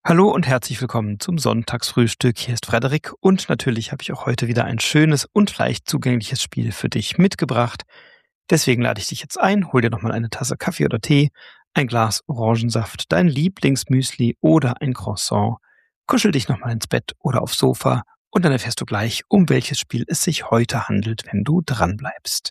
Hallo und herzlich willkommen zum Sonntagsfrühstück. Hier ist Frederik und natürlich habe ich auch heute wieder ein schönes und leicht zugängliches Spiel für dich mitgebracht. Deswegen lade ich dich jetzt ein, hol dir nochmal eine Tasse Kaffee oder Tee, ein Glas Orangensaft, dein Lieblingsmüsli oder ein Croissant. Kuschel dich nochmal ins Bett oder aufs Sofa und dann erfährst du gleich, um welches Spiel es sich heute handelt, wenn du dranbleibst.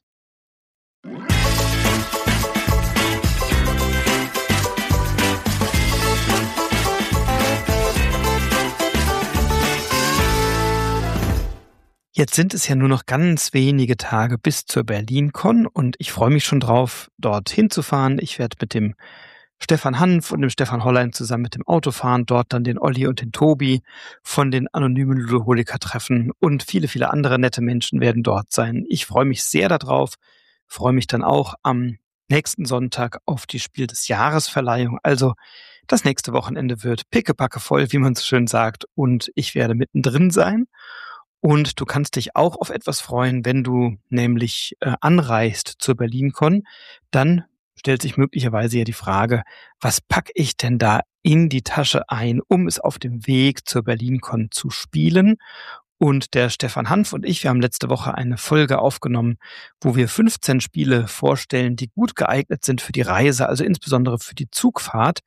Jetzt sind es ja nur noch ganz wenige Tage bis zur BerlinCon und ich freue mich schon drauf, dorthin zu fahren. Ich werde mit dem Stefan Hanf und dem Stefan Hollein zusammen mit dem Auto fahren, dort dann den Olli und den Tobi von den anonymen Ludoholiker treffen und viele, viele andere nette Menschen werden dort sein. Ich freue mich sehr darauf, freue mich dann auch am nächsten Sonntag auf die Spiel des Jahresverleihung. Also das nächste Wochenende wird pickepacke voll, wie man so schön sagt, und ich werde mittendrin sein. Und du kannst dich auch auf etwas freuen, wenn du nämlich anreist zur BerlinCon. Dann stellt sich möglicherweise ja die Frage, was packe ich denn da in die Tasche ein, um es auf dem Weg zur BerlinCon zu spielen? Und der Stefan Hanf und ich, wir haben letzte Woche eine Folge aufgenommen, wo wir 15 Spiele vorstellen, die gut geeignet sind für die Reise, also insbesondere für die Zugfahrt.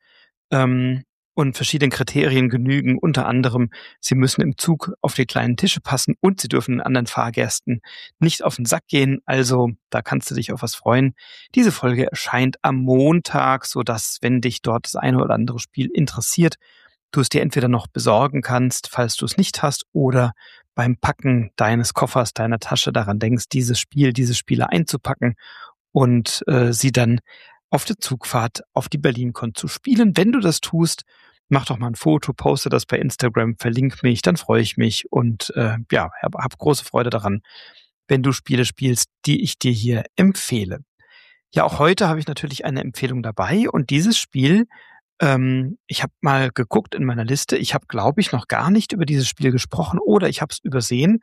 Und verschiedenen Kriterien genügen. Unter anderem, sie müssen im Zug auf die kleinen Tische passen und sie dürfen den anderen Fahrgästen nicht auf den Sack gehen. Also da kannst du dich auf was freuen. Diese Folge erscheint am Montag, sodass, wenn dich dort das eine oder andere Spiel interessiert, du es dir entweder noch besorgen kannst, falls du es nicht hast, oder beim Packen deines Koffers, deiner Tasche daran denkst, diese Spiele einzupacken und sie dann auf der Zugfahrt auf die BerlinCon zu spielen. Wenn du das tust, mach doch mal ein Foto, poste das bei Instagram, verlink mich, dann freue ich mich und hab große Freude daran, wenn du Spiele spielst, die ich dir hier empfehle. Ja, auch heute habe ich natürlich eine Empfehlung dabei und dieses Spiel, ich habe mal geguckt in meiner Liste, ich habe, glaube ich, noch gar nicht über dieses Spiel gesprochen oder ich habe es übersehen.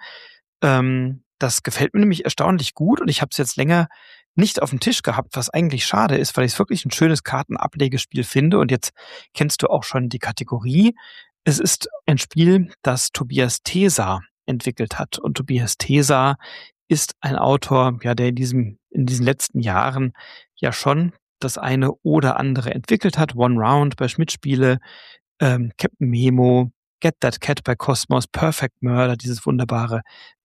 Das gefällt mir nämlich erstaunlich gut und ich habe es jetzt länger nicht auf dem Tisch gehabt, was eigentlich schade ist, weil ich es wirklich ein schönes Kartenablegespiel finde. Und jetzt kennst du auch schon die Kategorie. Es ist ein Spiel, das Tobias Tesar entwickelt hat. Und Tobias Tesar ist ein Autor, ja, der in diesen letzten Jahren ja schon das eine oder andere entwickelt hat. One Round bei Schmidt-Spiele, Captain Memo, Get That Cat bei Cosmos, Perfect Murder, dieses wunderbare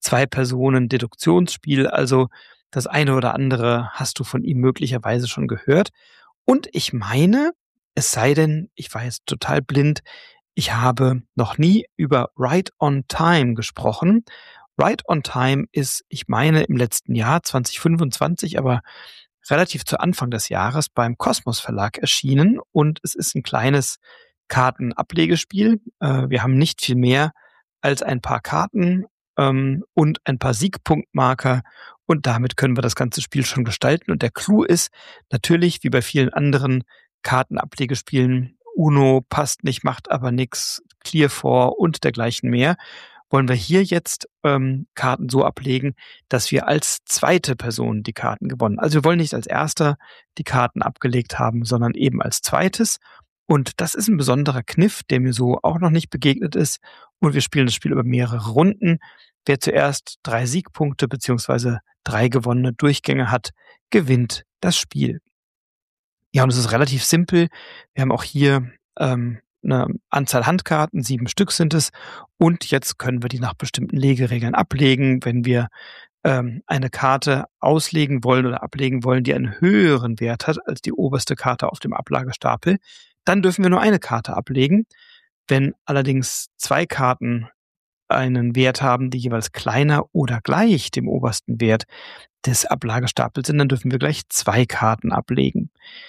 Zwei-Personen-Deduktionsspiel. Also das eine oder andere hast du von ihm möglicherweise schon gehört. Und ich meine, es sei denn, ich war jetzt total blind, ich habe noch nie über Right on Time gesprochen. Right on Time ist, ich meine, im letzten Jahr 2025, aber relativ zu Anfang des Jahres beim Kosmos Verlag erschienen und es ist ein kleines Kartenablegespiel. Wir haben nicht viel mehr als ein paar Karten und ein paar Siegpunktmarker und damit können wir das ganze Spiel schon gestalten. Und der Clou ist natürlich, wie bei vielen anderen Kartenablegespielen, Uno passt nicht, macht aber nix, Clear 4 und dergleichen mehr, wollen wir hier jetzt Karten so ablegen, dass wir als zweite Person die Karten gewonnen. Also wir wollen nicht als erster die Karten abgelegt haben, sondern eben als zweites. Und das ist ein besonderer Kniff, der mir so auch noch nicht begegnet ist. Und wir spielen das Spiel über mehrere Runden. Wer zuerst 3 Siegpunkte beziehungsweise 3 gewonnene Durchgänge hat, gewinnt das Spiel. Ja, und es ist relativ simpel. Wir haben auch hier eine Anzahl Handkarten, 7 Stück sind es. Und jetzt können wir die nach bestimmten Legeregeln ablegen. Wenn wir eine Karte auslegen wollen oder ablegen wollen, die einen höheren Wert hat als die oberste Karte auf dem Ablagestapel, dann dürfen wir nur eine Karte ablegen. Wenn allerdings 2 Karten einen Wert haben, die jeweils kleiner oder gleich dem obersten Wert des Ablagestapels sind, dann dürfen wir gleich 2 Karten ablegen.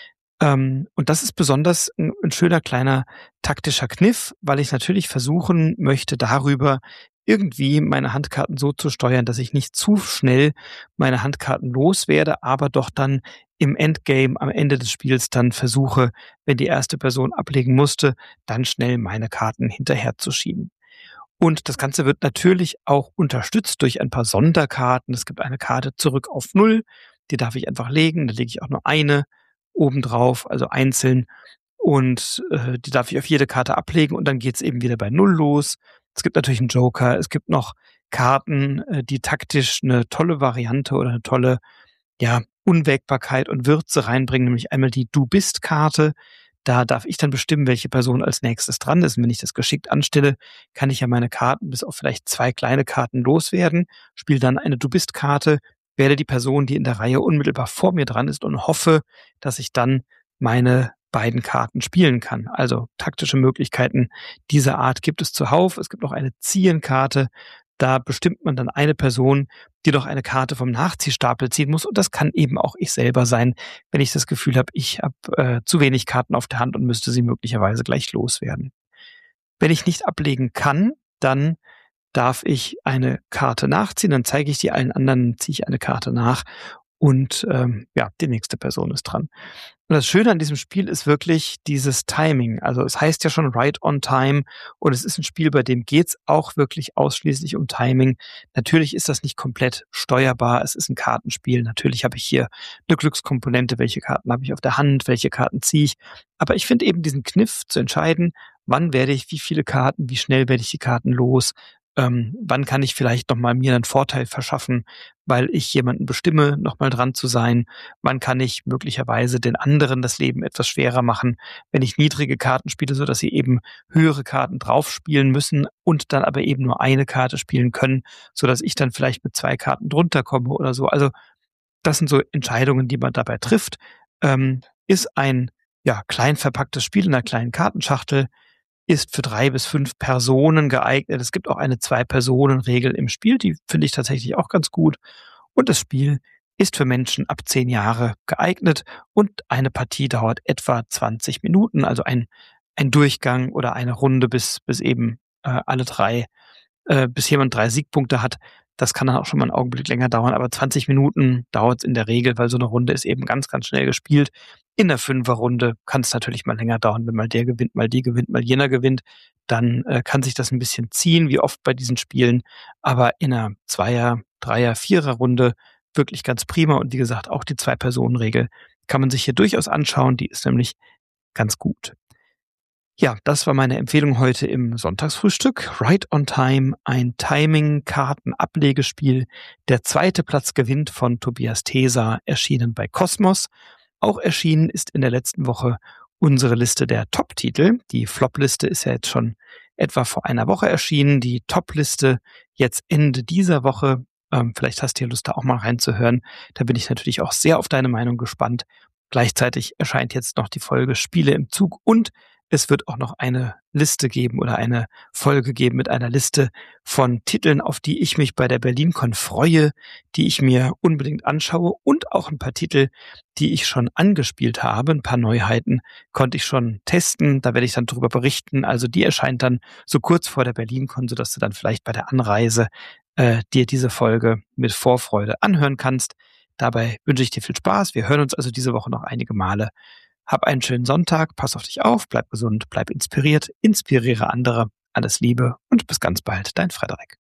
Und das ist besonders ein schöner kleiner taktischer Kniff, weil ich natürlich versuchen möchte, darüber irgendwie meine Handkarten so zu steuern, dass ich nicht zu schnell meine Handkarten loswerde, aber doch dann im Endgame, am Ende des Spiels dann versuche, wenn die erste Person ablegen musste, dann schnell meine Karten hinterherzuschieben. Und das Ganze wird natürlich auch unterstützt durch ein paar Sonderkarten. Es gibt eine Karte zurück auf 0, die darf ich einfach legen, da lege ich auch nur eine obendrauf, also einzeln. und die darf ich auf jede Karte ablegen und dann geht's eben wieder bei Null los. Es gibt natürlich einen Joker, es gibt noch Karten, die taktisch eine tolle Variante oder eine tolle, ja, Unwägbarkeit und Würze reinbringen, nämlich einmal die Du-bist-Karte. Da darf ich dann bestimmen, welche Person als nächstes dran ist. Und wenn ich das geschickt anstelle, kann ich ja meine Karten bis auf vielleicht 2 kleine Karten loswerden, spiele dann eine Du-bist-Karte, wähle die Person, die in der Reihe unmittelbar vor mir dran ist und hoffe, dass ich dann meine beiden Karten spielen kann. Also taktische Möglichkeiten dieser Art gibt es zuhauf. Es gibt noch eine Ziehen-Karte. Da bestimmt man dann eine Person, die doch eine Karte vom Nachziehstapel ziehen muss. Und das kann eben auch ich selber sein, wenn ich das Gefühl habe, ich habe zu wenig Karten auf der Hand und müsste sie möglicherweise gleich loswerden. Wenn ich nicht ablegen kann, dann darf ich eine Karte nachziehen, dann zeige ich die allen anderen, ziehe ich eine Karte nach und ja, die nächste Person ist dran. Und das Schöne an diesem Spiel ist wirklich dieses Timing. Also es heißt ja schon Right on Time und es ist ein Spiel, bei dem geht's auch wirklich ausschließlich um Timing. Natürlich ist das nicht komplett steuerbar. Es ist ein Kartenspiel. Natürlich habe ich hier eine Glückskomponente. Welche Karten habe ich auf der Hand? Welche Karten ziehe ich? Aber ich finde eben diesen Kniff zu entscheiden, wann werde ich wie viele Karten, wie schnell werde ich die Karten los? Wann kann ich vielleicht noch mal mir einen Vorteil verschaffen, weil ich jemanden bestimme, noch mal dran zu sein? Wann kann ich möglicherweise den anderen das Leben etwas schwerer machen, wenn ich niedrige Karten spiele, sodass sie eben höhere Karten drauf spielen müssen und dann aber eben nur eine Karte spielen können, sodass ich dann vielleicht mit 2 Karten drunter komme oder so. Also, das sind so Entscheidungen, die man dabei trifft. Ist ein, ja, klein verpacktes Spiel in einer kleinen Kartenschachtel, ist für 3 bis 5 Personen geeignet. Es gibt auch eine 2-Personen-Regel im Spiel, die finde ich tatsächlich auch ganz gut. Und das Spiel ist für Menschen ab 10 Jahre geeignet und eine Partie dauert etwa 20 Minuten, also ein Durchgang oder eine Runde, bis eben alle 3 bis jemand 3 Siegpunkte hat. Das kann dann auch schon mal 'n Augenblick länger dauern, aber 20 Minuten dauert's in der Regel, weil so 'ne Runde ist eben ganz, ganz schnell gespielt. In der Fünferrunde kann's natürlich mal länger dauern, wenn mal der gewinnt, mal die gewinnt, mal jener gewinnt. Dann kann sich das 'n bisschen ziehen, wie oft bei diesen Spielen. Aber in 'ner Zweier-, Dreier-, Viererrunde wirklich ganz prima. Und wie gesagt, auch die 2-Personen-Regel kann man sich hier durchaus anschauen. Die ist nämlich ganz gut. Ja, das war meine Empfehlung heute im Sonntagsfrühstück. Right on Time, ein Timing-Karten-Ablegespiel. Der 2. Platz gewinnt von Tobias Teser, erschienen bei Kosmos. Auch erschienen ist in der letzten Woche unsere Liste der Top-Titel. Die Flop-Liste ist ja jetzt schon etwa vor einer Woche erschienen. Die Top-Liste jetzt Ende dieser Woche. Vielleicht hast du ja Lust, da auch mal reinzuhören. Da bin ich natürlich auch sehr auf deine Meinung gespannt. Gleichzeitig erscheint jetzt noch die Folge Spiele im Zug und es wird auch noch eine Liste geben oder eine Folge geben mit einer Liste von Titeln, auf die ich mich bei der BerlinCon freue, die ich mir unbedingt anschaue und auch ein paar Titel, die ich schon angespielt habe. Ein paar Neuheiten konnte ich schon testen, da werde ich dann drüber berichten. Also die erscheint dann so kurz vor der BerlinCon, sodass du dann vielleicht bei der Anreise dir diese Folge mit Vorfreude anhören kannst. Dabei wünsche ich dir viel Spaß. Wir hören uns also diese Woche noch einige Male. Hab einen schönen Sonntag, pass auf dich auf, bleib gesund, bleib inspiriert, inspiriere andere. Alles Liebe und bis ganz bald, dein Frederik.